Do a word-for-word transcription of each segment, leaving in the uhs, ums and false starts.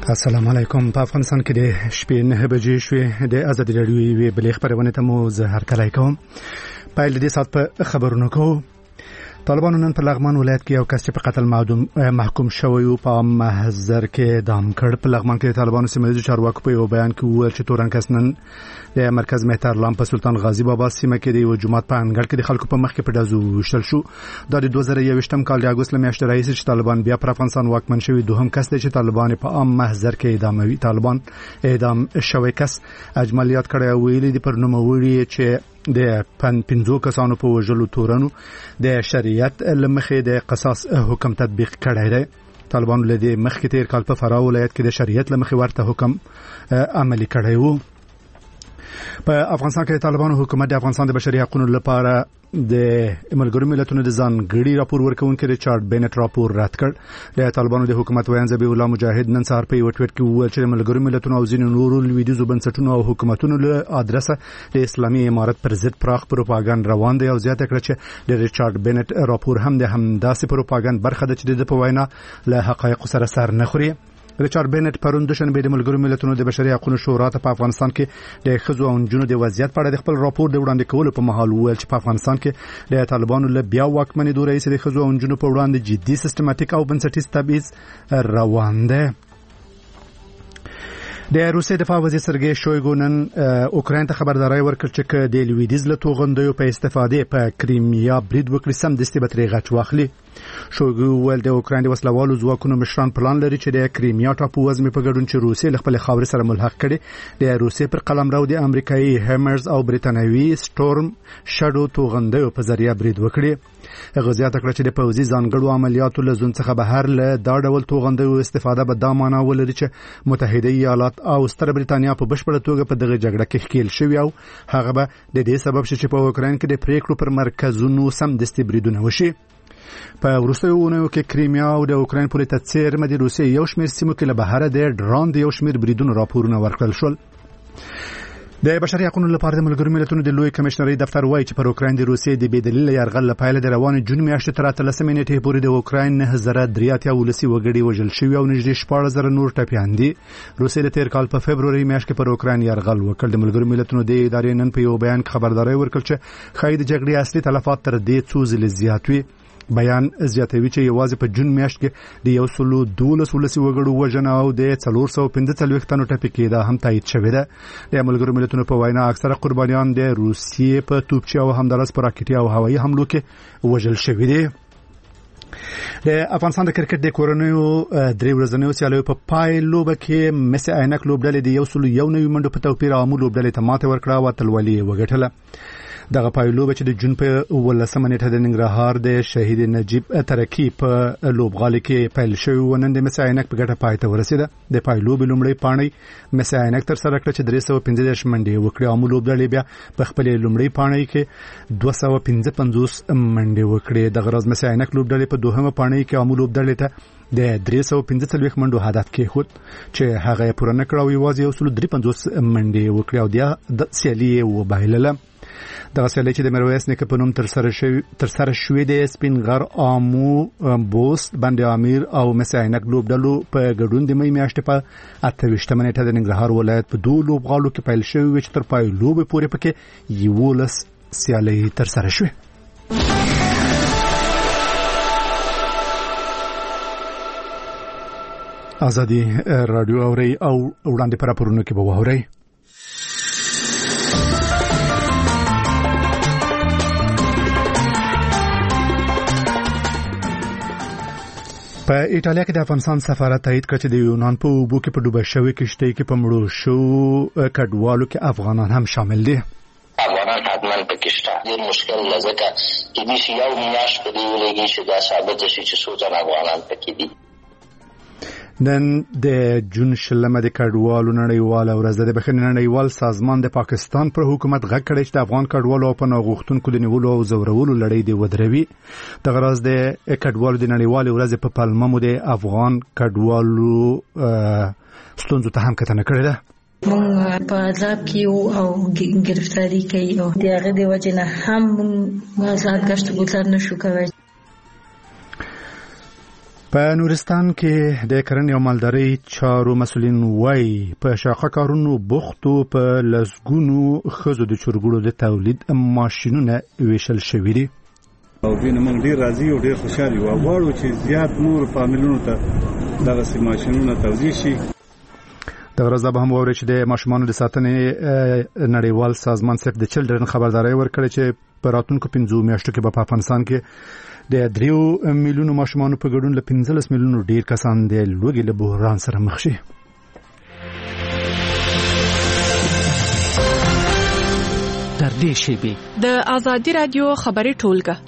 السلام علیکم. په افغانستان کې د شپې نه بجې شوې د ازادي راډیو وی بلې خبرونه ته مو زه هرکلی کوم. پایل دې سات په خبرونو کوو. طالبانو نن په لغمان ولایت کې یو کس چې په قتل محکوم شوی و په محضر کې دام کړ. په لغمان کې طالبانو سیمه ییزو چارواکو په یو بیان کې وویل چې تورن کس نن د مرکز مهترلام په سلطان غازی بابا سیمه کې د یو جماعت په انګړ کې د خلکو په مخ کې په ډزو وشتل شو. دا د دوه زره یوویشتم کال د اګوست میاشتې راهیسې چې طالبان بیا پر افغانستان واکمن شوي دوهم کس دی چې طالبان په عام محضر کې اعداموي. طالبان اعدام شوی کس اجمل یاد کړی ویلي دی پر نوموړي چې د پن پنځو کسانو په وژلو تورنو د شریعت لمخې د قصاص حکم تطبیق کړی دی. طالبانو له دې مخکې تیر کال په فراه ولایت کې د شریعت لمخې ورته حکم عملي کړی و. په افغانستان کې طالبانو حکومت د افغانستان د بشري حقوقو لپاره د ملګرو ملتونو د ځانګړي راپور ورکوونکي ریچارډ بینټ راپور رد کړ. د طالبانو د حکومت ویان ذبیح الله مجاهد نن سهار په یو ټویټ کې وویل چې ملګرو ملتونو او ځینو نورو لویدیځو بنسټونو او حکومتونو له ادرسه د اسلامي امارت پر ضد پراخ پروپاګاندا روان دی او زیاته کړه چې د ریچارډ بینټ راپور هم د همداسې پروپاګاندا برخه ده چې د په وینا له حقایقو سره سر نه خوري. ریچارډ بینټ پرون د شنبه د ملګرو ملتونو د بشري حقوقو شورا ته په افغانستان کې د ښځو او نجونو د وضعیت په اړه د خپل راپور د وړاندې کولو په مهال وویل چې په افغانستان کې د طالبانو له بیا واکمنېدو راهیسې د ښځو او نجونو په وړاندې جدي سیستماتیک او بنسټیز تبعیض روان دی. د روسیې دفاع وزیر سرګی شویګو نن اوکراین ته خبرداري ورکړه چې د لویدیځ له توغندیو په استفادې په کریمیا برید وکړي سم دستي به ترې غچ واخلي. شویګو ویل د اوکراین د وسلوالو ځواکونو مشران پلان لري چې د کریمیا ټاپو وزمې په ګډون چې روسیې له خپل خاورې سره ملحق کړي د روسیې پر قلمرو د امریکایي هیمرز او برتانوي سټورم شادو توغندیو په ذریعہ برید وکړي. هغه زیاته کړه چې د پوځي ځانګړو عملیاتو له زون څخه بهر له دا ډول توغندیو استفاده به دا معنا ولري چې متحده ایالات او ستر برتانیا په بشپړه توګه په دغه جګړه کې ښکیل شوی او هغه به د دې سبب شي چې په اوکراین کې د پریکړو پر مرکزونو سم دستي بریدونه وشي. په وروستیو اونیو کې کریمیا او د اوکراین پورې تڅیر مدي روسیې یو شمېر سیمو کې له بهر د ډرون د یو شمېر بریدونو راپورونه ورکړل شول. د بشري حقوقو لپاره د ملګرو ملتونو د لوی کمشنري دفتر وایي چې پر اوکراین د روسیې د بېدلیله یرغل لپاره د روان جون میاشتې تر اتلسمې نیټې پورې د اوکراین نه زره درې اتیا ولسي وګړي وژل شوي او نږدې شپاړس زره نور ټپیان دي. روسیې د تیر کال په فبروري میاشت کې پر اوکراین یرغل وکړ. د ملګرو ملتونو د ادارې نن په یو بیان کې خبرداري ورکړه چې ښایي د جګړې اصلي تلفات تر دې څو ځلې زیات وي. بیان زیاتوي چې یوازې په جون میاشت کې د یو سلو دولس ولسي وګړو وژنه او د څلور سوه پنځه څلوېښت تنو ټپي کېدا هم تایید شوې ده. د ملګرو ملتونو په وینا اکثره قربانیان د روسیې په توپچي او همدارس په راکټي او هوایي حملو کې وژل شوي دي. د افغانستان د کرکټ د کورنیو درې ورځنیو سیالیو په پای لوبه کې مس عینک لوبډلې د یو سلو یو نوي منډو په توپیر عامو لوبډلې ته ماته ورکړه او اتلولي وګټله. دغه پایلوبه چې د جون په ولسمه نیټه د ننګرهار د شهید نجیب ترکی په لوبغالي کې پیل شوی و. نن د مس عینک په ګټه پای ته ورسیده. د پایلوبې لومړی پاڼۍ مس عینک تر سره کړه چې درې سوه پنځه دېرش منډې وکړې. عامو لوبډلې بیا په خپلې لومړۍ پاڼۍ کې دوه سوه پنځه پنځوس منډې وکړې. دغه ورځ مس عینک لوبډلې په دوهمه پاڼۍ کې عامو لوبډلې ته د درې سوه پنځه څلوېښت منډو هدف کېښود چې هغه یې پوره نه کړه او یوازې یو سلو درې پنځوس منډې وکړې او د سیالي یې وبایلله. دغه سیالي چې د میرویس نیکه په نوم تر سره شوی تر سره شوې د سپین غر عامو بوست بند امیر او مس عینک لوبډلو په ګډون د مې میاشتې په اته ویشتمه نیټه د ننګرهار ولایت په دوه لوبغالو کې پیل شوی چې تر پای لوبې پورې پکې یولس سیالي تر سره شوې. ازادي رادیو اوري او وړاندې پر راپورونو کې به ووري. په ایټالیا کې د افغانستان سفارت تایید کړ چې د یونان په اوبو کې په ډوبه شوې کشتۍ کې په مړو شو کډوالو کې افغانان هم شامل دي. افغانان حتما پکې شته. ډېر مشکل لږه چې دې یو میاشت په دې ولګي چې دا ثابت شي چې څو تن افغانان پکې دي. نن د جون شلمه د کډوالو نړیواله ورځ ده. د بخښنې نړیوال سازمان د پاکستان پر حکومت غږ کړی چې د افغان کډوالو او پناه غوښتونکو د نیولو او زورولو لړۍ دې ودروي. دغه ورځ د کډوالو د نړیوالې ورځې په پلمه مو د افغان کډوالو ستونزو ته هم کتنه کړې ده. مونږ په عذاب کې او گرفتاری کوي او د هغه د وجې نه هم مونږ آزاد ګشت ګذار نشو کولی. په نورستان کې د کرنې او مالدارۍ چارو مسولین وایي په شاخه کارونو بوختو په لسګونو ښځو د چرګوړو د تولید ماشینونه ویشل شوي دي او بینه موږ ډیر راضي او ډیر خوشاله یو غواړو چې زیات نور فامیلونو ته دغه ماشینونه توزیع شي. د ورځ به هم ووري چې د ماشومانو د ساتنې نړیوال سازمان سیف د چلډرن خبرداري ورکړي چې په راتلونکو پنځو میاشتو کې په افغانستان کې د دریو میلیونو ماشومانو په ګډون له پنځلس میلیونو ډیر کسان د لوږې له بحران سره مخ شي. در دې شیبې د آزادي رادیو خبري ټولګه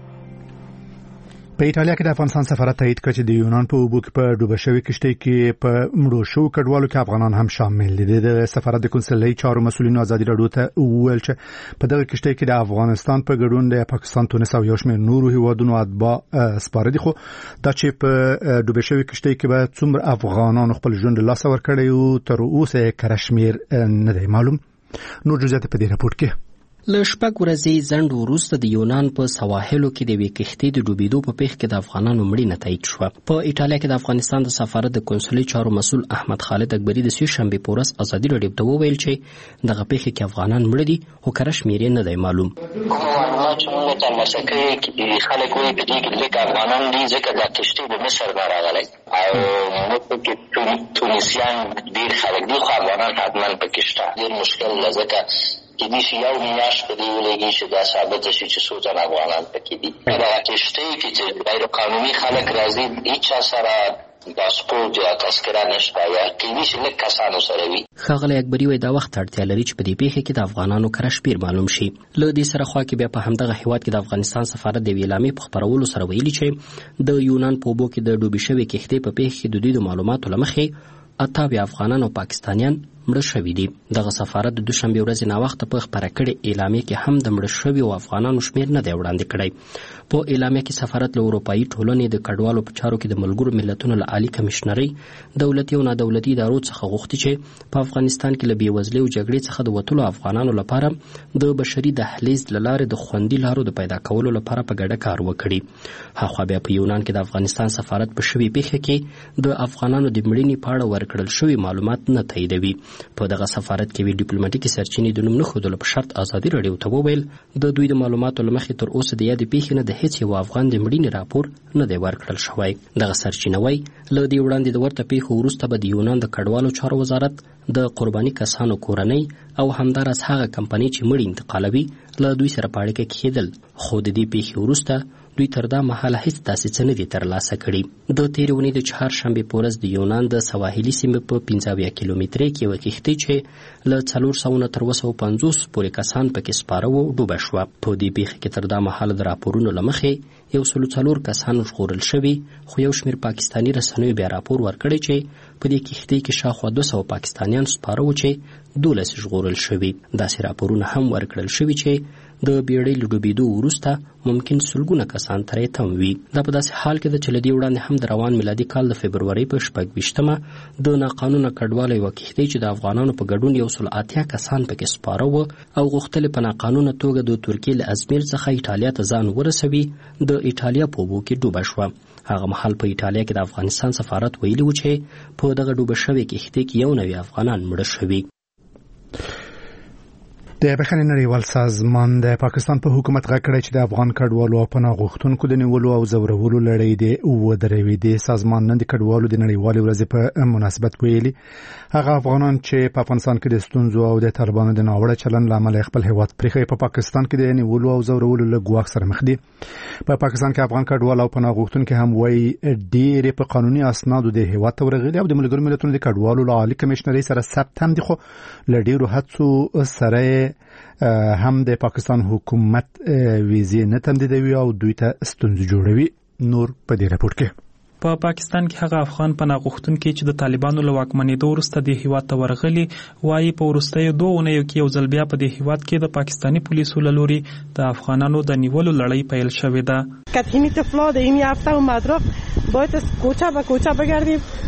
په ایټالیا کې د افغانستان سفارت تایید کړ چې د یونان په اوبو کې په ډوبه شوې کشتۍ کې په مړو شوو کډوالو کې افغانان هم شامل دي. د سفارت د کنسولي چارو مسولینو ازادي راډیو ته وویل چې په دغه کشتۍ کې د افغانستان په ګډون د پاکستان، تونس او یو شمېر نورو هیوادونو اتباع سپاره دي، خو دا چې په ډوبه شوې کشتۍ کې به څومره افغانان خپل ژوند له لاسه ورکړي او تر اوسه کره شمېر نه دی معلوم. نور جزئیات په دې راپور کې. له شپږ ورځې ځنډ وروسته د یونان په سواحلو کې د یوې کښتۍ د ډوبېدو په پیښ کې د افغانانو مړینه تایید شوه. په ایټالیا کې د افغانستان د سفارت د کنسولي چارو مسؤل احمد خالد اکبري د سې شنبې په ورځ ازادي راډیو ته وویل چې دغه پیښې کې افغانان مړه دي خو کره شمېر یې نه دی معلوم. کومه معلومات چې موږ ترلاسه کړي خلک وایي په دې کې لږ افغانان دي ځکه دا کښتۍ د مصر نه راغلی او موږ پکې تونسیان ډېر خلک دي خو افغانان حتما پکې شته. ډېر مشکل ده ځکه کېدای شي یو میاشت په دې ولګي چې دا ثابته شي چې څو تنه افغانان پکې دي. دغه کښتۍ کې چې غیر قانوني خلک راځي هېچا سره پاسپورټ یا تذکره نشته یا کېدای شي لږ کسانو سره وي. ښاغلی اکبري وایي دا وخت اړتیا لري چې په دې پیښه کې د افغانانو کره شمېر معلوم شي. له دې سره خوا کې بیا په همدغه هیواد کې د افغانستان سفارت د یوې اعلامیې په خپرولو سره ویلي چې د یونان په اوبو کې د ډوبې شوې کښتۍ په پیښه کې د دوی د معلوماتو له مخې اته افغانان او پاکستانیان مړه شوي دي. دغه سفارت د دوشنبې ورځې ناوخته په خپره کړې اعلامیه کې هم د مړه شویو افغانانو شمېر نه دی وړاندې کړی. په اعلامیه کې سفارت له اروپایي ټولنې د کډوالو په چارو کې د ملګرو ملتونو له عالي کمشنرۍ، دولتي او نادولتي ادارو څخه غوښتي چې په افغانستان کې له بېوزلۍ او جګړې څخه د وتلو افغانانو لپاره د بشري دهلیز له لارې د خوندي لارو د پیدا کولو لپاره په ګډه کار وکړي. هاخوا بیا په یونان کې د افغانستان سفارت په شوې پیښه کې د افغانانو د مړینې په اړه ورکړل شوي معلومات نه تاییدوي. په دغه سفارت کې وی ډیپلوماټیکي سرچینې د نوم نه ښودلو په شرط ازادي راډیو ته وویل د دوی د معلوماتو له مخې تر اوسه د یادې پیښې نه د هیڅ یو افغان د مړینې راپور نه دی ورکړل شوی. دغه سرچینه وایي له دې وړاندې د ورته پیښو وروسته به د یونان د کډوالو چارو وزارت د قرباني کسانو کورنۍ او همداراز هغه کمپنۍ چې مړي انتقالوي له دوی سره په اړیکه کې کېدل، خو د دې پیښې وروسته دوی تر دا مهاله هیڅ داسې څه نه دي ترلاسه کړي. د تېرې اونۍ د چهارشنبې په ورځ د یونان د سواحلي سیمې په پنځه اویا کیلومترۍ کې یوه کښتۍ چې له څلور سوه نه تر اوه سوه پنځوس پورې کسان پکې سپاره وو ډوبه شوه. په دې پیښه کې تر دا مهاله د راپورونو له مخې یو سلو څلور کسان ژغورل شوي، خو یو شمېر پاکستاني رسنیو بیا راپور ورکړی چې په دې کښتۍ کې شاوخوا دوه سوه پاکستانیان سپاره وو چې دولس ژغورل شوي. داسې راپورونه هم ورکړل شوي چې د بیړۍ له ډوبېدو وروسته ممکن سلګونه کسان ترې تم وي. دا په داسې حال کې ده چې له دې وړاندې هم د روان میلادي کال د فبرورۍ په شپږ ویشتمه د ناقانونه کډواله یوه کښتۍ چې د افغانانو په ګډون یو سل اتیا کسان پکې سپاره وو او غوښتل په ناقانونه توګه د ترکیې له ازمیر څخه ایټالیا ته ځان ورسوي، د ایټالیا په اوبو کې ډوبه شوه. هغه مهال په ایټالیا کې د افغانستان سفارت ویلي و چې په دغه ډوبه شوې کښتۍ کې یو نوي افغانان مړه شوي. د بخښنې نړیوال سازمان د پاکستان په حکومت غږ کړی چې د افغان کډوالو او پناه غوښتونکو د نیولو او ځورولو لړۍ دې ودروي. د سازمان نن د کډوالو د نړیوالې ورځې په مناسبت ویلي هغه افغانان چې په افغانستان کې د ستونزو او د طالبانو د ناوړه چلند له امله خپل هیواد پرېښی په پاکستان کې د نیولو او ځورولو له ګواښ سره مخ دي. په پاکستان کې افغان کډوال او پناه غوښتونکي هم وایي ډېرې په قانوني اسنادو د هیواد ته ورغلي او د ملګرو ملتونو د کډوالو له عالي کمشنرۍ سره ثبت هم دي، خو له ډېرو هڅو سره هم د پاکستان حکومت ویزې نه تمدیدوي او دوی ته ستونزې جوړوي. نور په دې راپور کې په پا پاکستان کې هغه افغان پناه غوښتونکي چې د طالبانو له واکمنېدو وروسته د هیواد ته ورغلي وایي په وروستیو دوه اونیو کې یو ځل بیا په دې هیواد کې د پاکستاني پولیسو له لوري د افغانانو د نیولو لړۍ پیل شوې ده. کتیمی طفلا در این هفته اومد رفت باید از کوچه به کوچه بگردیم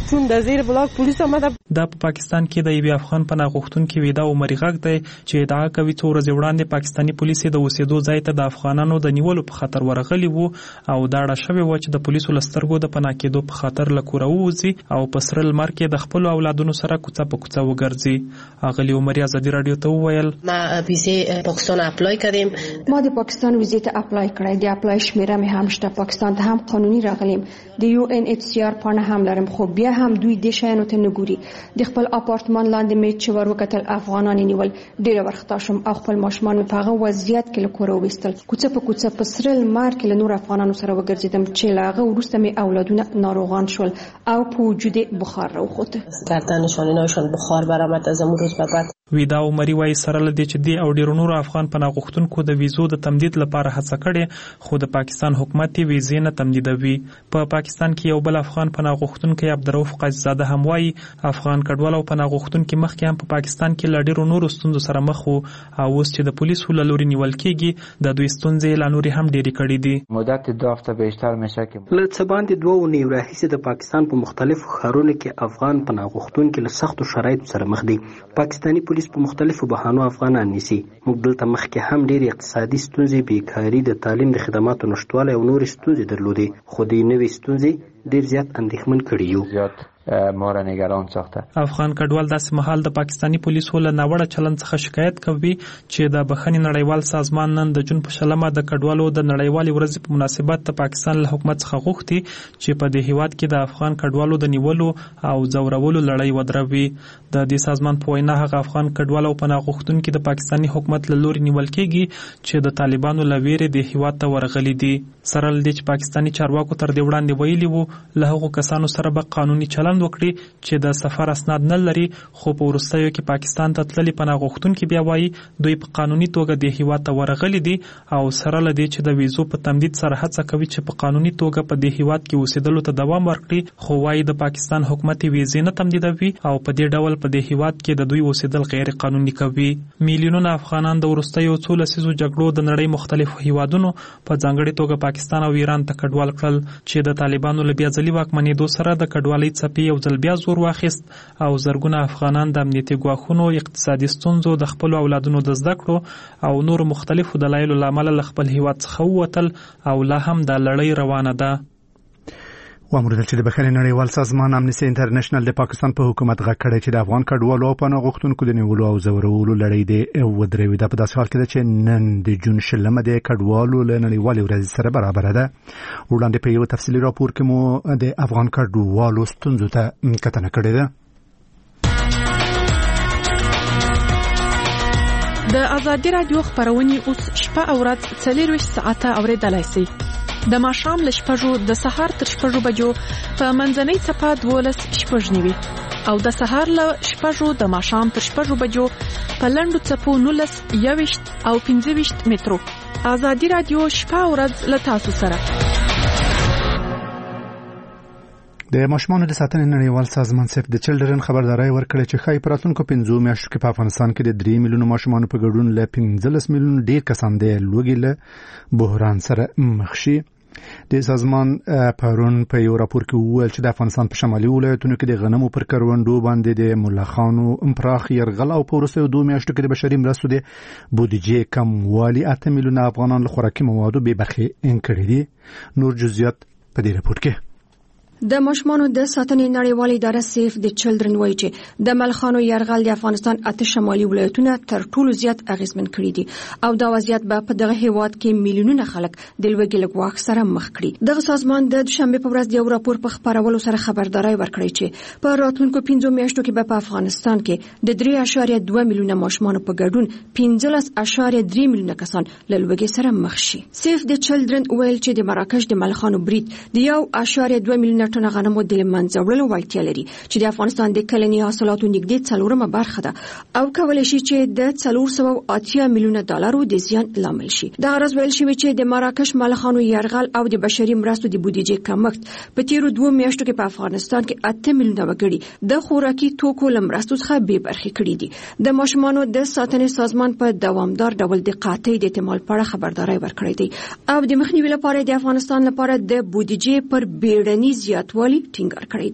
چون د زیر بلاک پولیس آمده. دا په پاکستان کې د یوه افغان پناه غوښتونکي ویدا عمري غږ دی چې ادعا کوي څو ورځې وړاندې پاکستاني پولیس د اوسېدو ځای ته د افغانانو د نیولو په خاطر ورغلي وو او دا اړه شوې وه چې د پولیسو له سترګو د پناه کېدو په خاطر له کوره ووځي او په سره لمر کې د خپلو اولادونو سره کوڅه په کوڅه وګرځي. اغلي عمري ازادي رادیو ته وویل ما ویزه پاکستان اپلای کردیم. ما د پاکستان ویزه ته اپلای کړی. د اپلای شمیره مې هم شته. پاکستان ته هم قانوني راغلیم. د یو ان ایچ سی آر پاڼه هم لرم خو بیا هم دوی د شایانو ته نه ګوري. د خپل اپارتمان لاندې مې چې ور وکتل افغانان نیول ډېر ورختا شوم او خپل ماشومان مې په هغه وضعیت کې له کوره وویستل. کوڅه په کوڅه په سره لمر کې له نور افغانانو سره وګرځېدم چې له هغه وروسته مې اولادونه ناروغان شول او په وجود بخار راوخوت. گردنشان بخار برآمد از امروز به بعد. ویدا عمري وايي سره لدی چې دی او ډیرو نور افغان پناه غوښتونکو د ویزو د تمدید لپاره هڅه کړې خو د پاکستان حکومت یې ویزې نه تمدیدوي. په پا پاکستان کې یو بل افغان پناه غوښتونکی عبدالرؤف قاضیزاده هم وايي افغان کډوال او پناه غوښتونکي مخکې هم په پاکستان کې له ډیرو نورو ستونزو سره مخ وو او اوس چې د پولیسو له لوري نیول کېږي د دوی ستونزې لا نورې هم ډېرې کړې دي. مدت دو هفته بیشتر میشه که له څه باندې دوه اونۍ راهیسې د پاکستان په مختلفو ښارونو کې افغان پناه غوښتونکي له سختو شرایطو سره مخ دي. پاکستاني پولیس په مختلفو بهانو افغانان نیسي. موږ دلته مخکې هم ډېرې اقتصادي ستونزې، بیکاري، د تعلیم د خدماتو نشتوالی او نورې ستونزې درلودې خو دې نوې ستونزې ډېر زیات اندېښمن کړي یو. ما را نگران ساخته. افغان کډوال داسې مهال د پاکستاني پولیسو له ناوړه چلند څخه شکایت کوي چې د بخښنې نړیوال سازمان نن د جون په شلمه د کډوالو د نړیوالې ورځې په مناسبت د پاکستان له حکومت څخه غوښتي چې په دې هیواد کې د افغان کډوالو د نیولو او ځورولو لړۍ ودروي. د دې سازمان په وینا هغه افغان کډوال او پناه غوښتونکي د پاکستاني حکومت له لوري نیول کېږي چې د طالبانو له ویرې د هیواد ته ورغلي دي. سره له دې چې پاکستاني چارواکو تر دې وړاندې ویلي وو له هغو کسانو سره به قانوني چلند وکړي چې د سفر اسناد نه لري خو په وروستیو کې پاکستان ته تللي پناه غوښتونکي بیا وایي دوی په قانوني توګه د هیواد ته ورغلي دي او سره له دې چې د ویزو په تمدید سره هڅه کوي چې په قانوني توګه په دې هیواد کې اوسېدلو ته دوام ورکړي خو وایي د پاکستان حکومت ویزې نه تمدیدوي او په دې ډول په دې هیواد کې د دوی اوسېدل غیر قانوني کوي. میلیونونه افغانان د وروستیو څو لسیزو جګړو د نړۍ مختلفو هیوادونو په ځانګړې توګه پاکستان او ایران ته کډوال کړل چې د طالبانو له بیا ځلي واکمنېدو سره د کډوالۍ څپې یو ځل بیا زور واخیست او زرګونه افغانان د امنیتي ګواښونو، اقتصادي ستونزو، د خپلو اولادونو د زده کړو او نورو مختلفو دلایلو له امله له خپل هیواد څخه ووتل او لا هم دا لړۍ روانه ده. وامر چې د بخښنې نړیوال سازمان امنیسټي انټرنیشنل د پاکستان په حکومت غږ کړی چې د افغان کډوالو او پناه غوښتونکو د نیولو او ځورولو لړۍ دې ودروي. دا په داسې حال کې ده چې نن د جون شلمه د کډوالو له نړیوالې ورځې سره برابره ده. وړاندې په یو تفصیلي راپور کې مو د افغان کډوالو ستونزو ته کتنه کړې ده. د ازادي رادیو خبرونه اوس شپه او ورځ څلور ساعته اوریدلای شئ. د ماښام له شپږو د سهار تر شپږو بجو په منځنۍ څپه دولس شپږ نیوي او د سهار له شپږو د ماښام تر شپږو بجو په لنډو څپو نولس یوویشت او پنځه ویشت مترو. ازادي رادیو شپه او ورځ له تاسو سره. د ماشومانو د ساتنې نړیوال سازمان سیف د چلډرن خبرداري ورکړه چې خای پراتونکو پنځو میاشتو کې په افغانستان کې د درې میلیونو ماشومانو په ګډون له پنځلس میلیونو ډیر کسان د لوږې له بحران سره مخ شي. د سازمان پرون په یو راپور کې وویل چې د افغانستان په شمالي ولایتونو کې د غنمو پر کروندو باندې د ملخانو پراخ یرغل او په وروستیو دوه میاشتو کې د بشري مرستو د بودیجې کموالی اته میلیونه افغانان له خوراکي موادو بې برخې کړي دي. نور جزئیات په دې راپور کې. د ماشومانو د ساتنې نړیوال اداره سیف د چلډرن وایي چې د ملخانو یرغل د افغانستان اته شمالي ولایتونه تر ټولو زیات اغیزمن کړي دي او دا وضعیت به په دغه هیواد کې میلیونونه خلک د لوږې له ګواښ سره مخ کړي. دغه سازمان د دوشنبه په ورځ د یو راپور په خبرولو سره خبرداري ورکړی چې په راتلونکو پنځو میاشتو کې به په افغانستان کې د درې اعشاریه دوه میلیونه ماشومانو په ګډون پنځلس اعشاریه درې میلیونه کسان له لوږې سره مخ شي. سیف د چلډرن ویل چې د مراکش د ملخانو برید د یو اعشاریه دوه میلیونه ټنه غنمو د منځه وړلو وړتیا لري چې د افغانستان د کلني حاصلاتو نږدې څلورمه برخه ده او کولای شي چې د څلور سوه اتیا میلیونه ډالرو د زیان لامل شي. دا غرض ویل شوی چې د مراکش ملخانو یرغل او د بشري مرستو د بودیجې کمښت په تیرو دوه میاشتو کې په افغانستان کې اته میلیونه وګړي د خوراکي توکو له مرستو څخه بې برخې کړي دي. د ماشومانو د ساتنې سازمان په دوامدار ډول د قاطع د احتمال په اړه خبرداري ورکړې ده او د مخنیوي لپاره د افغانستان لپاره د بودیجې پر بیړني زیاتوالي ټینګار کړی دی.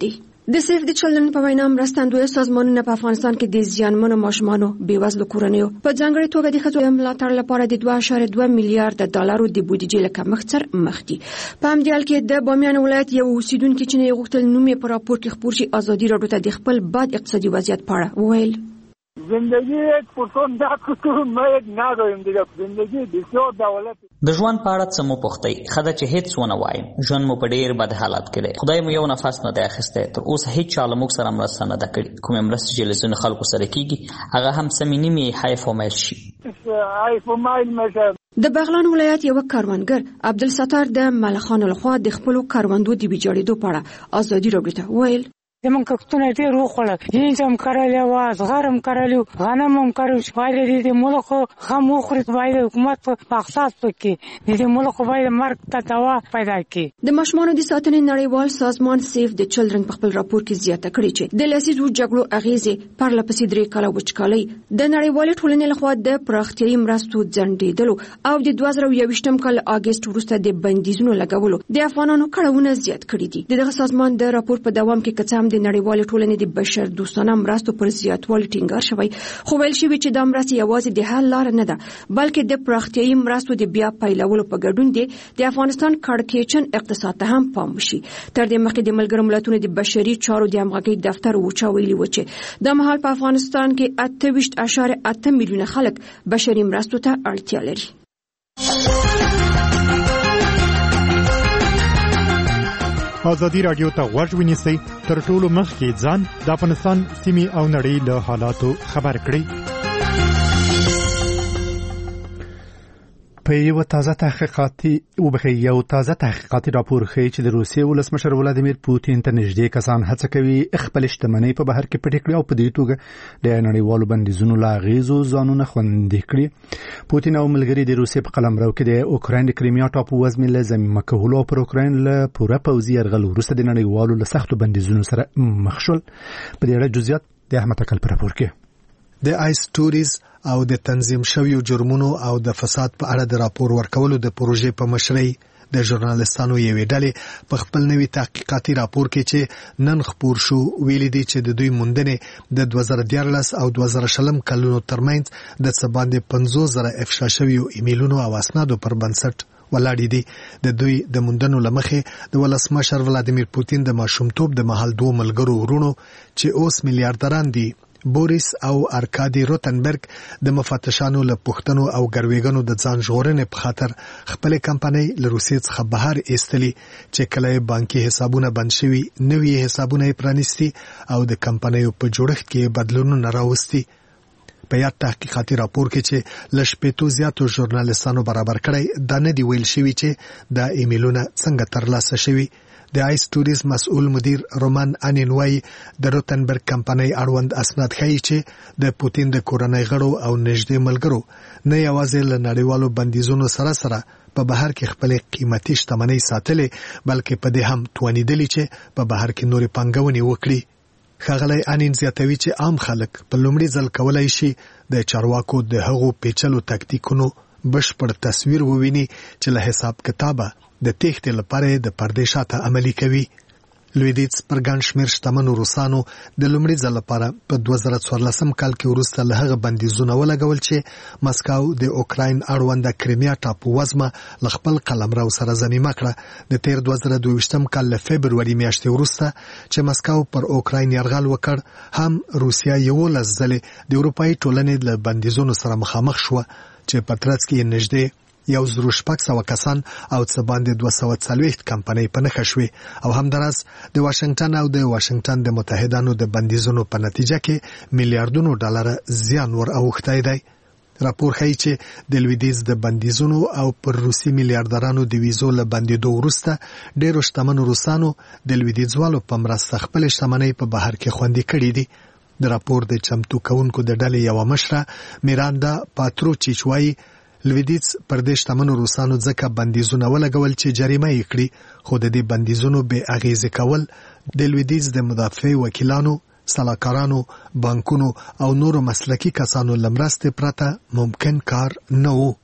د سیف د چلډرن په وینا مرستندوی سازمانونه په افغانستان کې د زیانمنو ماشومانو بېوزلو کورنیو په ځانګړي توګه د ښځو د ملاتړ لپاره د دوه اعشاریه دوه میلیارډ ډالرو د بودیجې له کمښت سره مخ دي. په همدې حال کې د بامیان ولایت یو اوسیدونکي چې نه غوښتل نوم یې په راپور کې خپور شي ازادي راډیو ته د خپل بد اقتصادي وضعیت په اړه وویل. زندگی یک پرسون دا کتون ما یک نداریم دیگه. زندگی بسیار دولت د ژوند په اړه څه مو پوښتئ؟ ښه ده چې هېڅ ونه وایم. ژوند مو په ډېر بد حالت کې دی. خدای مو یو نفس نه دی اخیستی. تر اوسه هېڅ چا له موږ سره مرسته نه ده کړې. کومې مرستې چې له ځینو خلکو سره کېږي هغه هم سمې نیمې حیف و میل شي. حیف و میل میشه. د بغلان ولایت یو کاروانګر عبدالستار د ملخانو لخوا د خپلو کاروندو د ویجاړېدو په اړه ازادي راډیو ته وویل. زمون کښتونه ډېر وخوړل. هینج هم کرلی وه، زغر هم کرلی وو، غنم هم کرلی چې باید د ملکو غم وخوري. باید حکومت په اقتصاد کې د ملکو باید مرګ ته دوا پیدا کړي. د ماشومانو د ساتنې نړیوال سازمان سیف د چلډرن په خپل راپور کې زیاته کړې چې د لسیزو جګړو اغیزې پرله پسې درې کاله وچکالۍ د نړیوالې ټولنې لخوا د پراختیایي مرستو ځنډېدلو او د دوه زره یوویشتم کال اګست وروسته د بندیزونو لګولو د افغانانو کړاوونه زیات کړي دي. دغه سازمان د راپور په دوام کې کڅام د نړیوالې ټولنې د بشر دوستانه مرستو پر زیاتوالي ټینګار شوی، خو ویل شوی چې دا مرستې یوازې د حل لار نه ده بلکې د پراختیایي مرستو د بیا پیلولو په ګډون دی د افغانستان کړکېچن اقتصاد ته هم پام وشي. تر دې مخکې د ملګرو ملتونو د بشري چارو د همغږۍ دفتر وچا ویلي و چې د مهال په افغانستان کې اته ویشت اعشاریه اته میلیونه خلک بشري مرستو ته اړتیا لري. ازادي راډیو ته غوږ ونیسئ، تر ټولو مخکې ځان د افغانستان سیمې او نړۍ له حالاتو خبر کړئ. په یو تازه تحقیقاتي وبخي یو تازه تحقیقاتي راپور ښیي چې د روسیې ولسمشر ولادیمیر پوتین ته نږدې کسان هڅه کوي خپل شتمنۍ په بهر کې پټې کړي او په دې توګه د نړیوالو بندیزونو له اغېزو ځانونه خوندي کړي. پوتین او ملګري د روسیې په قلمرو کې د اوکراین د کریمیا ټاپو وزمې له ضمیمه کولو پر اوکراین له پوره پوځي یرغل وروسته د نړیوالو له سختو بندیزونو سره مخ شول. په دې اړه جزئیات د احمد اکل په راپور کې. د آی سټوریز او د تنظیم شویو جرمونو او د فساد په اړه د راپور ورکولو د پروژې په مشرۍ د ژورنالستانو یوې ډلې په خپل نوي تحقیقاتي راپور کې چې نن خپور شو ویلي دي چې د دوی موندنې د دوه زره دیارلس او دوه زره شلم کلونو ترمنځ د څه باندې پنځوس زره افشا شویو ایمیلونو او اسنادو پر بنسټ ولاړې دي. د دوی د موندنو لمخې د ولسمشر ولادیمیر پوتین د ماشومتوب د مهال دوه ملګرو ورونو چې اوس میلیارډران دي، بوریس او ارکادي روتنبرګ، د مفتشانو له پوښتنو او ګرویګنو د ځان ژغورنې په خاطر خپل کمپنۍ له روسیې څخه بهر ایستلي چې کله بانکي حسابونه بند شوي، نوي حسابونه یې پرانیستي او د کمپنیو په جوړښت کې بدلونونه راوستي. په یاد تحقیقاتي راپور کې چې له شپېتو زیاتو ژورنالستانو برابر کړی دا نه دی ویل شوي چې دا ایمیلونه څنګه ترلاسه شوي. د آی سټوریز مسؤل مدیر رومان انین وایي د روتنبرګ کمپنۍ اړوند اسناد ښیي چې د پوتین د کورنۍ غړو او نږدې ملګرو نه یوازې له نړیوالو بندیزونو سره سره په بهر کې خپل قیمتي شتمنۍ ساتلې بلکې په دې هم توانیدلي چې په بهر کې نورې پانګونې وکړي. ښاغلی انین زیاتوي چې عام خلک په لومړي ځل کولای شي د چارواکو د هغو پیچلو تکتیکونو بشپړ تصویر وویني چې له حساب کتابه د تېښتې لپاره د پردې شاته عملي کوي. لویدیځ پر ګڼ شمېر شتمنو روسانو د لومړي ځل لپاره په دوه زره څوارلسم کال کې وروسته له هغه بندیزونه ولګول چې مسکو د اوکراین اړونده کریمیا ټاپو وزمه له خپل قلمرو سره ضمیمه کړه. د تیر دوه زره دوه ویشتم کال له فبروري میاشتې وروسته چې مسکو پر اوکراین یرغل وکړ هم روسیا یولس ځلې د اروپایي ټولنې له بندیزونو سره مخامخ شوه چې په ترڅ کې نږدې یو زرو شپږ سوه کسان او څه باندې دوه سوه څلوېښت کمپنۍ په نښه شوې او همداراز د واشنګټن او د واشنګټن د متحدانو د بندیزونو په نتیجه کې میلیارډونو ډالر زیان ور اوښتی دی. راپور ښیي چې د لویدیځ د بندیزونو او پر روسي میلیارډرانو د ویزو له بندېدو وروسته ډېرو شتمنو روسانو د لویدیځوالو په مرسته خپل شتمنۍ په بهر کې خوندي کړي دي. د راپور د چمتو کوونکو د ډلې یوه مشره میراندا پاتروچیچ وایي لویدیځ پر دې شتمنو روسانو ځکه بندیزونه ولګول چې جریمه یې کړي، خو د دې بندیزونو بې اغېزې کول د لویدیځ د مدافع وکیلانو، سلاکارانو، بانکونو او نورو مسلکي کسانو له مرستې پرته ممکن کار نه و.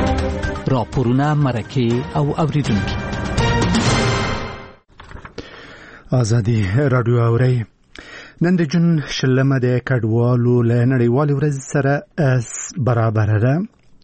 راپورونه، مرکې او اوریدونکي. ازادي رادیو اوري نن د جون شلمه د کډوالو له نړیوال ورځ سره برابر ده.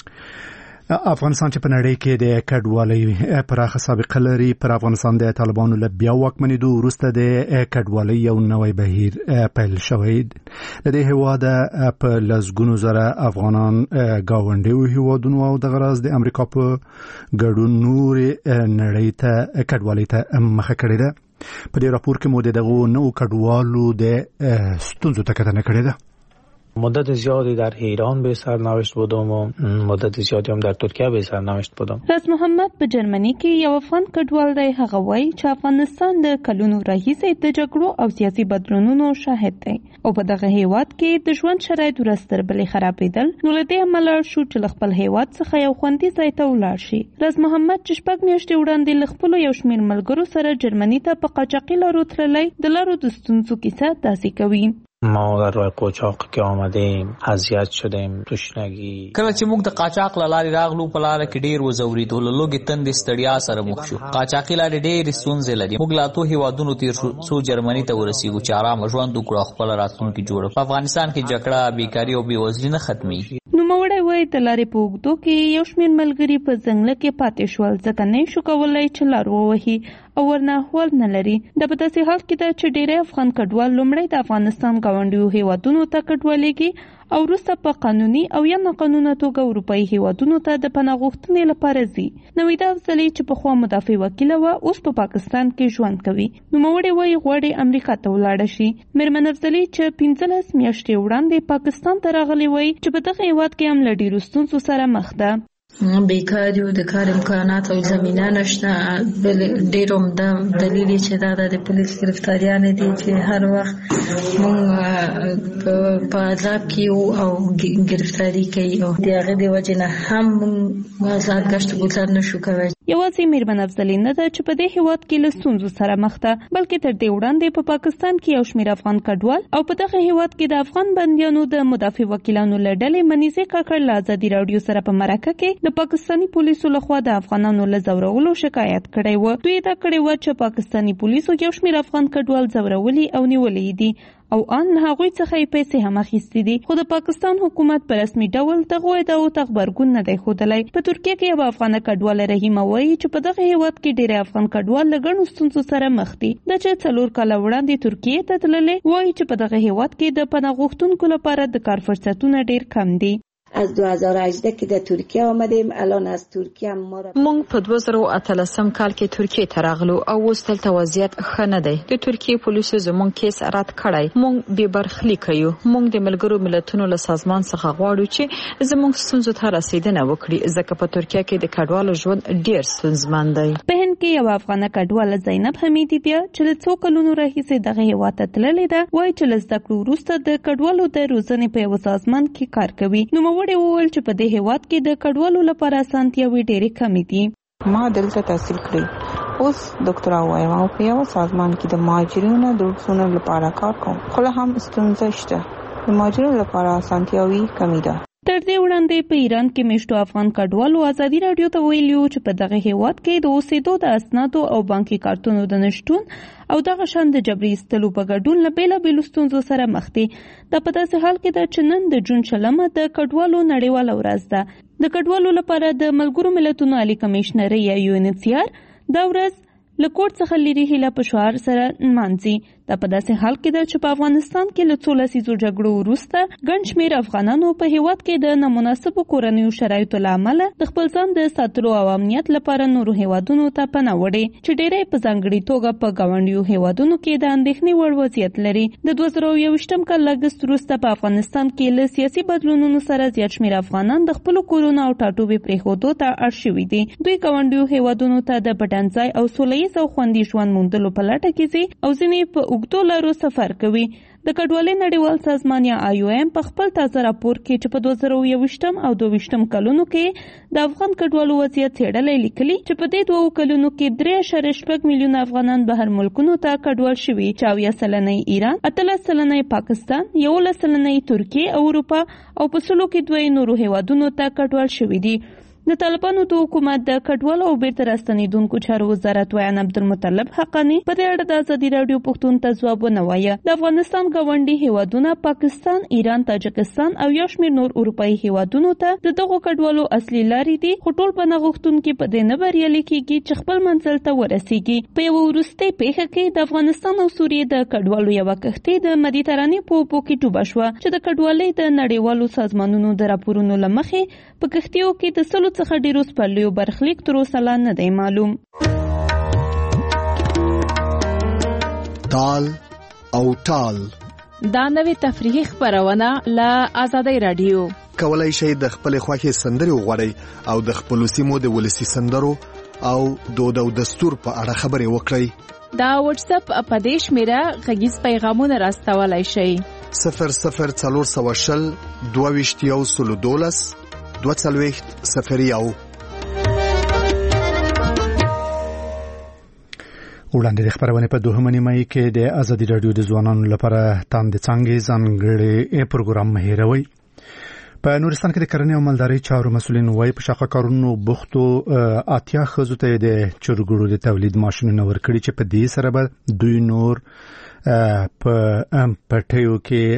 افغانستان چې په نړۍ کې د کډوالۍ پراخه سابقه لري، پر افغانستان د طالبانو له بیا واکمنېدو وروسته د کډوالۍ یو نوی بهیر پیل شوی. د دې هېواده په لسګونو زره افغانان ګاونډیو هېوادونو او دغه راز د امریکا په ګډون نورې نړۍ ته کډوالۍ ته مخه کړې ده. په دې راپور کې مو د دغو نوو کډوالو د ستونزو ته کتنه کړې ده. مدت زیادی در ایران به سرنوشت بودم و مدت زیادی هم در ترکیه به سرنوشت بودم. راز محمد په جرمني کې یو افغان کډوال دی. هغه وایي چې افغانستان د کلونو راهیسې د جګړو او سیاسي بدلونونو شاهد دی او په دغه هیواد کې د ژوند شرایط ورځ تر بلې خرابېدل، نو له دې امله شو چې له خپل هیواد څخه یو خوندي ځای ته ولاړ شي. راز محمد چې شپږ میاشتې وړاندې له خپلو یو شمېر ملګرو سره جرمني ته په قاچاقي لارو تللی، د لارو د ستونزو کیسه داسې کوي. ما در راه قاچاق که آمدیم اذیت شدیم، تشنگی. کله چې موږ د قاچاق لارې راغلو په لار کې ډیر وزوریدو، له لوګي تندې ستړیا سره مخ شو. قاچاقي لارې ډېرې ستونزې لري. موږ لا اتو هیوادونو تیر شو څو جرمني ته ورسېږو چې آرام ژوند وکړو، خپل راتلونکي جوړ. په افغانستان کې جګړه، بیکاري او بېوزلي نه ختمي. نوموړی وایي د لارې په اوږدو کې یو شمېر ملګري په ځنګله کې پاتې شول، ځکه نه شو کولی چې لار ووهي او ورنه احوال نه لري. دا په داسې حال کې ده چې ډېری افغان کډوال لومړی د افغانستان ګاونډیو هیوادونو ته کډوالېږي او وروسته په قانوني او یا ناقانونه توګه اروپایي هیوادونو ته د پناه غوښتنې لپاره ځي. نویده افضلي چې پخوا مدافع وکیله وه، اوس په پاکستان کې ژوند کوي. نوموړې وایي غواړي امریکا ته ولاړه شي. میرمن افضلي چې پنځلس میاشتې وړاندې پاکستان ته راغلې، وایي چې په دغه هیواد کې هم له ډېرو ستونزو سره مخ ده. بیکاری و د کار امکانات او زمینه نشته. ډېر عمده دلیل چې دا د پولیس گرفتاریانې دي چې هر وخت مونږ په عذاب کې او گرفتاری کوي او د هغې د وجې نه هم مونږ آزاد ګشت ګذر نشو کولی. یوازې میرمن افضلي نه ده چې په دې هیواد کې له ستونزو سره مخ ده، بلکې تر دې وړاندې په پاکستان کې یو شمېر افغان کډوال او په دغه هیواد کې د افغان بندیانو د مدافع وکیلانو له ډلې منیزې کاکړ له ازادي راډیو سره په مرکه کې د پاکستاني پولیسو لخوا د افغانانو له ځورولو شکایت کړی و. دوی دا کړی و چې پاکستاني پولیسو یو شمېر افغان کډوال ځورولي او نیولي دي او ان هغوی څخه یې پیسې هم اخیستې دي، خو د پاکستان حکومت په رسمي ډول دغو ادعاو ته غبرګون نه دی ښودلی. په ترکیه کې یوه افغانه کډواله رحیمه وایي چې په دغه هیواد کې ډېری افغان کډوال له ګڼو ستونزو سره مخ دي. دا چې څلور کاله وړاندې ترکیې ته تللې، وایي چې په دغه هیواد کې د پناه غوښتونکو لپاره د کار فرصتونه ډېر کم دي. از دو هزار و هجده که در ترکیه آمدیم، الان از ترکیه ما را مونږ په دوه زره او اتلسم کال کې ترکیه ته راغلو او اوس دلته وضعیت ښه نه دی. د ترکیه پولیسو زموږ کیس رد کړی. مونږ بې برخلیکه یو. مونږ د ملګرو ملتونو له سازمان څخه غواړو چې زموږ ستونزو ته رسیدنه وکړي، ځکه په ترکیه کې د کډوالو ژوند ډېر ستونزمن دی. په هند کې یوه افغانه کډواله زینب حمیدي بیا چې له څو کلونو راهیسې دغه هیواد ته تللې ده، وایي چې له زده کړو وروسته د کډوالو د روزنې په یوه سازمان کې کار کوي. نوموړې وویل چې په د هیواد کې د کډوالو لپاره اسانتیاوې ډېرې کمې دي. ما دلته تحصیل کړی، اوس ډاکټرا وایم او په یو سازمان کې د مهاجرینو د حقوقو لپاره کار کوم، خو له هم ستونزه شته. د مهاجرینو لپاره اسانتیاوې کمې ده. تر دې وړاندې په ایران کې میشتو افغان کډوالو ازادي راډیو ته ویلي چې په دغه هیواد کې د اوسېدو د اسنادو او بانکي کارتونو د نشتون او دغه شان د جبري ایستلو په ګډون له بېلابېلو ستونزو سره مخ دي. دا په داسې حال کې ده چې نن د جون شلمه د کډوالو نړیواله ورځ ده. د کډوالو لپاره د ملګرو ملتونو عالي کمیشنرۍ یا یو ان ایچ سی آر دا ورځ له کوټ څخه لري هیله په شعار سره نمانځي. دا په داسې حال کې ده چې په افغانستان کې له څو لسیزو جګړو وروسته ګڼ شمېر افغانانو په هیواد کې د نامناسبو کورنیو شرایطو له امله د خپل ځان د ساتلو او امنیت لپاره نورو هیوادونو ته پناه وړې، چې ډېری په ځانګړې توګه په ګاونډیو هیوادونو کې د اندېښنې وړ وضعیت لري. د دوه زره یوویشتم کال له اګست وروسته په افغانستان کې له سیاسي بدلونونو سره زیات شمېر افغانان د خپلو کورونو او ټاټوبې پرېښودو ته اړ شوي دي. دوی ګاونډیو هیوادونو ته د پټنځای او سوله ییز او خوندي ژوند موندلو په لټه کې ځي او ځینې په اوږدو لارو سفر کوي. د کډوالۍ نړیوال سازمان یا آی او ایم په خپل تازه راپور کې چې په دوه زره یوویشتم او دوه ویشتم کلونو کې د افغان کډوالو وضعیت څېړلی لیکلي چې په دې دوو کلونو کې درې اعشاریه شپږ میلیونه افغانان بهر ملکونو ته کډوال شوي، چې اویا سلنه ایران، اتلس سلنه پاکستان، یولس سلنه ترکیه او اروپا او په سلو کې دوه نورو هیوادونو ته کډوال شوي دي. د طالبانو د حکومت د کډوالو او بیرته راستنیدونکو چارو وزارت ویان عبدالمطلب حقانی په دې اړه د ازادي رادیو پښتون ته ځواب ونوایه. د افغانستان ګاونډي هیوادونه پاکستان، ایران، تاجکستان او یو شمېر نور اروپایي هیوادونو ته د دغو کډوالو اصلي لارې دي، خو ټول پناه غوښتونکي په دې نه بریالي کېږي چې خپل منزل ته ورسیږي. په یوه وروستۍ پیښه کې د افغانستان او سوریې د کډوالو یوه کښتۍ د مدیترانې په اوبو کې ډوبه شوه چې د کډوالۍ د نړیوالو سازمانونو د راپورونو له مخې په کښتیو کې د سلو څخه ډیرو سپرلیو برخلیک تر اوسه لا نه دی معلوم. تال او ټال دا نوې تفریحي خبرونه له آزادۍ رادیو. کولای شئ د خپل خوښې سندرې وغواړئ او د خپل سیمو د ولسی سندرو او دود او دستور په اړه خبرې وکړئ. دا واتس اپ په دې شمیره غږیز پیغامونه راستولای شئ. صفر صفر څلور سوه شل دوه ویشت یو سلو دولس دوه څلوېښت صفر یو. وړاندې د خبرونه په دوهمه نیمه کې د ازادي رادیو د ځوانانو لپاره تاند څنګه ځانګړي پروګرام مهیروي. په نورستان کې د کرنې او مالدارۍ چارو مسولین وایي په شاخه کارونو بوختو اتیا خزو ته د چرګړو د تولید ماشینونه ورکړي چې په دې سره به دوی نور په پټیو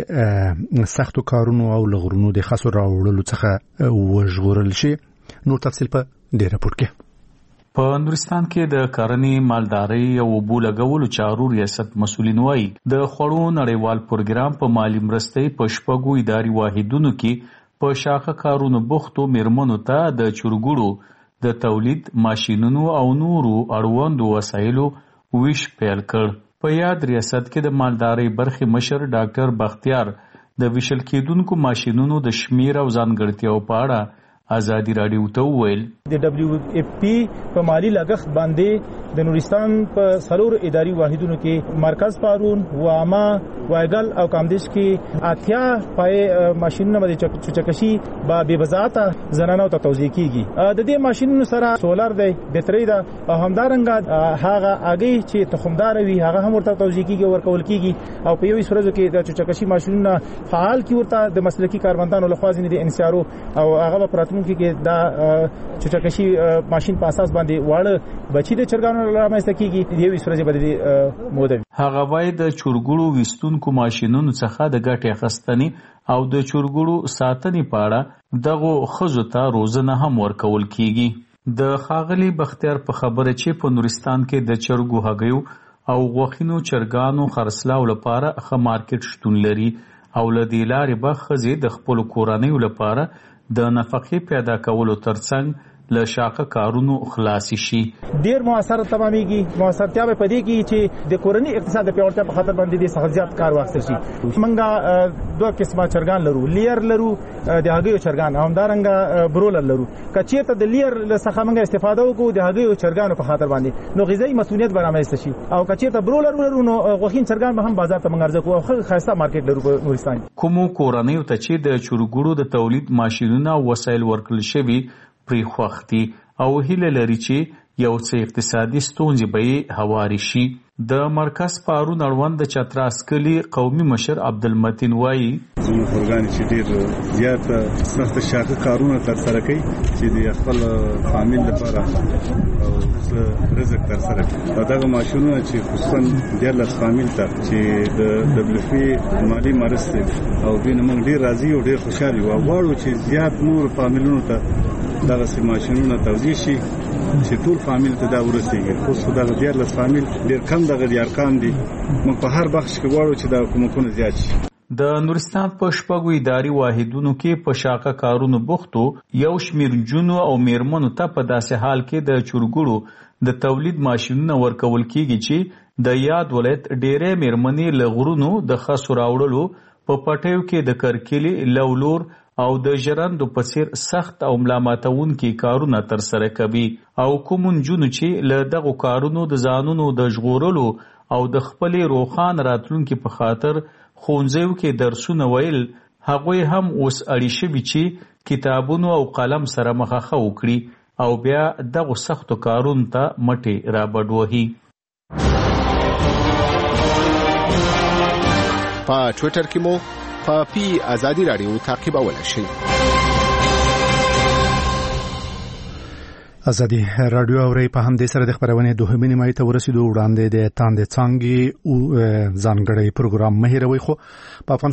کې سختو کارونو او لغړونو د خاصو راوړلو څخه وژغورل شي. نور تفصیل په دې راپور کې. په نورستان کې د کرنې، مالدارۍ او اوبو لګولو چارو ریاست مسولین وایي د خوړو نړیوال پروګرام په مالی مرستې په شپږو اداري واحدونو کې په شاخه کارونو بوختو میرمنو ته د چرګړو د تولید ماشینونو او نورو اړوندو وسایلو ویش پیل کړ. په یاد ریاست کې د مالدارۍ برخې مشر ډاکټر بختیار د ویشل کېدونکو ماشینونو د شمیر او ځانګړتیاو په اړه ازادي رادیو ته وویل. د دبليو اف پی په مالی لګښت باندې د نورستان په څلور اداري واحدونو کې مرکز پارون، واما، وایګل او کامدیش کې اتیا پای ماشینونه باندې چچکشي با بے وضاحت زنانو ته توزیع کیږي. د دې ماشینونو سره سولر دی، بیټری ده او همدارنګه هغه اگې چې تخمدار وي هغه هم ورته توزیع کیږي او ورکول کیږي او په یوې ورځ کې د چچکشي ماشینونه فعال کی ورته د مسلکی کارمندانو لخوا ځینې د انسیارو او هغه پراتونکو کې دا چچکشي ماشین په اساس باندې واړه بچی د چرګانو رامنځته کیږي. یوې ورځې باندې موده هغه وای د چرګړو وستونکو ماشینونو څخه د ګټې اخیستنې او د چرګړو ساتنې په اړه دغه خزو ته روزنه هم ورکول کیږي. د خاغلی بختیار په خبره چې په نورستان کې د چرګو هګیو او غوښینو چرګانو خرڅلاو لپاره ښه مارکیټ شتون لري او لدې لارې به ښځې د خپلو کورنیو لپاره د نفقې پیدا کولو ترڅنګ له شاخه کارونو خلاصي شي. ډیر موثر تمامېږي. موثرتیا به پدې کې چې د کورنۍ اقتصاد د پیاوړتیا په خاطر باندې د سخت زیات کار واخیستل شي. موږ دوه قسمه چرګان لرو، لیر لرو د هغیو چرګان او همدارنګه برولر لرو. کچېرته د لیر څخه موږ استفاده وکړو د هغیو چرګانو په خاطر باندې نو غذایی مسؤلیت برامایست شي او کچېرته برولر لرو نو غوښین چرګان به هم بازار ته موږ ارزه کوو او خاصه مارکیټ لرو په نورستان. کومو کورنۍ ته چې د چرګړو د تولید ماشینونه او وسایل ورکړل شوي پری خوختي او هیله لري چې یو څه اقتصادي ستونزې به هواري شي. د مرکز پارون اړوند د چتراس کلی قومي مشر عبدالمتین وایي زموږ اورګان چې ډیر زیات سخت شاخه کارونه ترسره کوي چې د خپل فامیل لپاره او رزق ترسره کوي. دغه ماشینونه چې خصوصا د لاس فامیل ته چې د دبليو پی مالی مرستې او دین موږ ډیر راضي او ډیر خوشاله یو غواړو چې زیات نور فامیلونو ته دغه سي ماشینونه توزیع شي چې ټول فامیل ته دا ورسیږي. خو څو دغه ډیر لاس فامیل ډیر کم دغه ارقام دي. موږ په هر بخش کې غواړو چې دا کومکونه زیات شي. د نورستان په شپږو اداري واحدونو کې په شاخه کارونو بوختو یو شمیر جنو او میرمنو ته په داسې حال کې د چرګړو د تولید ماشینونه ورکول کیږي چې د یاد ولایت ډېرې میرمنې له غرونو د خسو راوړلو په پټیو کې د کرکلی لولور او د ژرندو په څیر سخت او ملامتونکي کارونه ترسره کوي او کوم نجونو چې له دغو کارونو د ځانونو د ژغورلو او د خپلې روښان راتلونکي په خاطر ښوونځیو کې درسونه ویل هغوی هم اوس اړې شوي چې کتابونو او قلم سره مخه وکړي او بیا دغو سختو کارونو ته مټې رابډ وهي. په ټویټر کې مو په پی ازادي رادیو تعقیبولای شئ. ازادي رادیو اوري په هم د سره د خبرونه دوه نیمه ته ورسېدو وړاندې د تاند څنګه او ځانګړی پروګرام مهیروي خو په